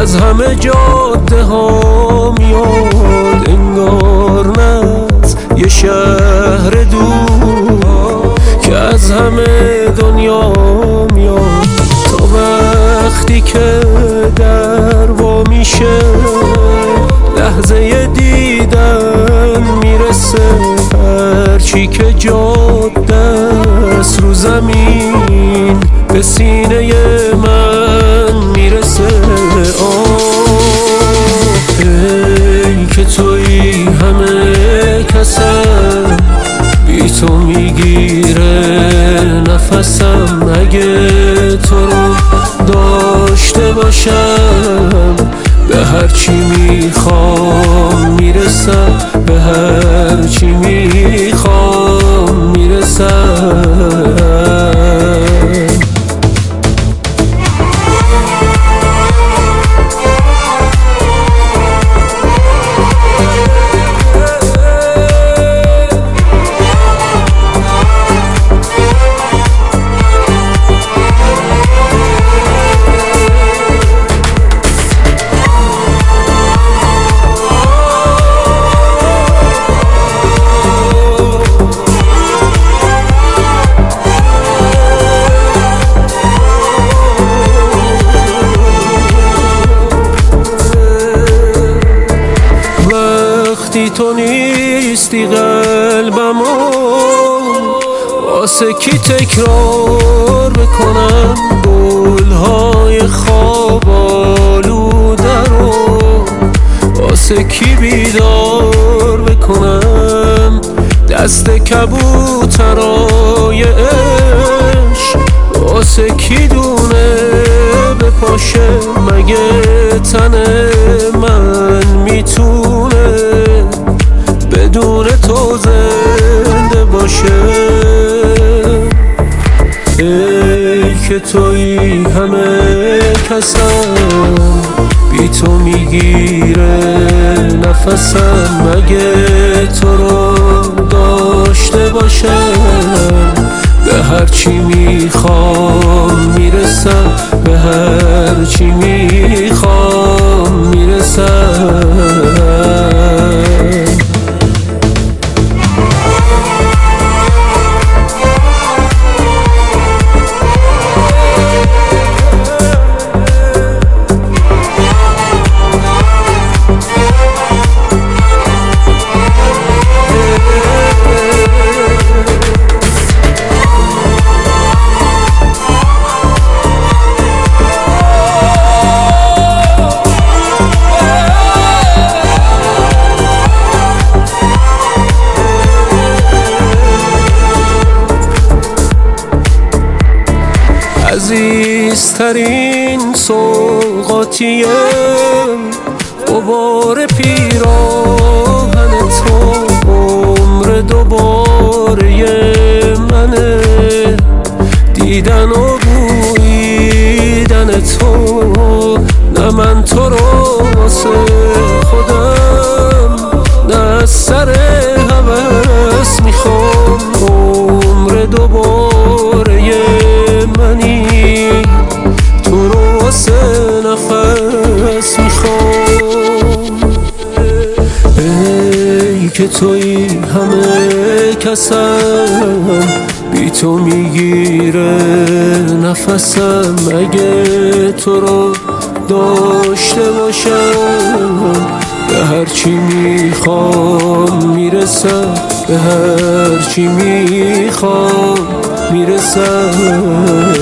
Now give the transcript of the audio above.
از همه جاده ها میاد، انگار نه از یه شهر دور که از همه دنیا میاد. تا وقتی که در وا میشه لحظه دیدن میرسه، هرچی که جاده است رو زمین به سینه من میرسه. ای که توی همه کسم، بی تو میگیره نفسم. اگه تو رو داشته باشم به هرچی میخوام میرسم، به هرچی میخوام میرسم. تو نیستی قلبمو واسه کی تکرار بکنم، گلهای خواب آلوده رو واسه کی بیدار بکنم، دست کبوترای عشق واسه کی دونه بپاشه. مگه تن من میتونه بدون تو زنده باشه؟ ای که توی همه کسم، بی تو میگیره نفسم. اگه تو رو داشته باشم به هرچی میخوام میرسم، به هرچی میخوام میرسم. عزیزترین سوغاتیه غبار پیراهن تو، عمر دوباره منه دیدن و بویدن تو. نه من تو رو واسه خودم، نه از سر هوس میخوام، عمر دوباره منی تو رو واسه نفس میخوام. ای که توی همه کسم، بی تو میگیره نفسم. اگه تو رو داشته باشم به هرچی میخوام میرسم، به هرچی میخوام میرسم.